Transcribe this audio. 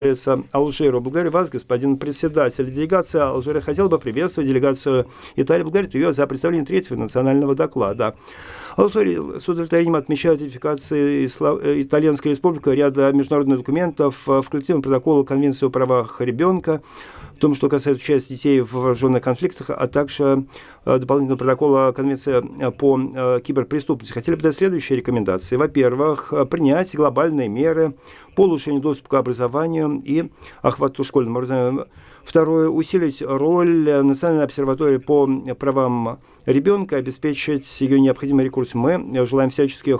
Алжира. Благодарю вас, господин председатель. Делегация Алжира хотела бы приветствовать делегацию Италии и Болгарии ее за представление третьего национального доклада. Алжир с удовлетворением отмечает ратификации Итальянской Республикой ряда международных документов, включая протокол Конвенции о правах ребенка, в том, что касается участия детей в вооруженных конфликтах, а также дополнительного протокола Конвенции по киберпреступности. Хотели бы дать следующие рекомендации. Во-первых, принять глобальные меры по улучшению доступа к образованию и охвату школьного образования. Второе, усилить роль Национальной обсерватории по правам ребенка, обеспечить ее необходимый ресурс. Мы желаем всяческих